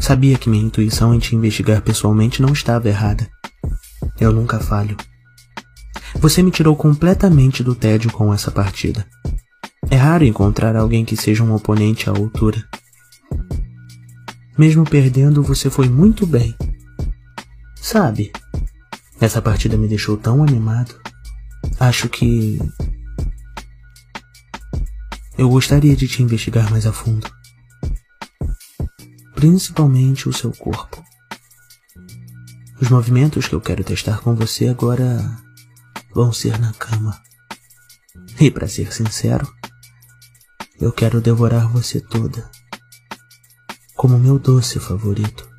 Sabia que minha intuição em te investigar pessoalmente não estava errada. Eu nunca falho. Você me tirou completamente do tédio com essa partida. É raro encontrar alguém que seja um oponente à altura. Mesmo perdendo, você foi muito bem. Sabe, essa partida me deixou tão animado. Acho que eu gostaria de te investigar mais a fundo. Principalmente o seu corpo. Os movimentos que eu quero testar com você agora vão ser na cama. E pra ser sincero, eu quero devorar você toda, como meu doce favorito.